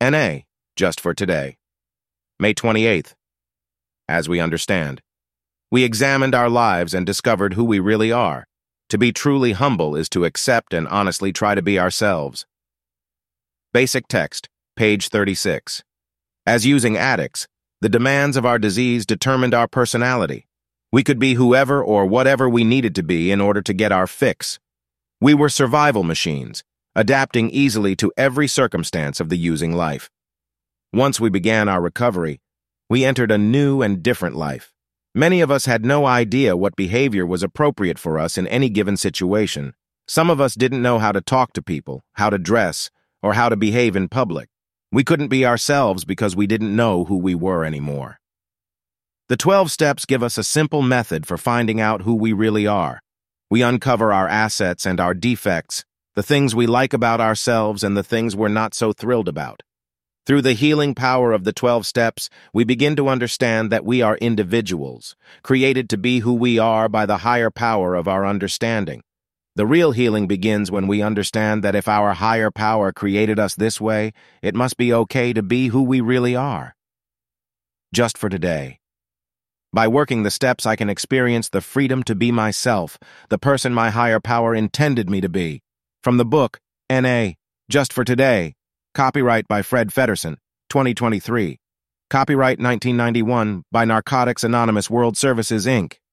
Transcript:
NA, just for today. May 28th. As we understand. We examined our lives and discovered who we really are. To be truly humble is to accept and honestly try to be ourselves. Basic text, page 36. As using addicts, the demands of our disease determined our personality. We could be whoever or whatever we needed to be in order to get our fix. We were survival machines, adapting easily to every circumstance of the using life. Once we began our recovery, we entered a new and different life. Many of us had no idea what behavior was appropriate for us in any given situation. Some of us didn't know how to talk to people, how to dress, or how to behave in public. We couldn't be ourselves because we didn't know who we were anymore. The 12 steps give us a simple method for finding out who we really are. We uncover our assets and our defects, the things we like about ourselves and the things we're not so thrilled about. Through the healing power of the 12 steps, we begin to understand that we are individuals, created to be who we are by the higher power of our understanding. The real healing begins when we understand that if our higher power created us this way, it must be okay to be who we really are. Just for today. By working the steps, I can experience the freedom to be myself, the person my higher power intended me to be. From the book, N.A., Just for Today. Copyright by Fred Feddersen, 2023. Copyright 1991 by Narcotics Anonymous World Services, Inc.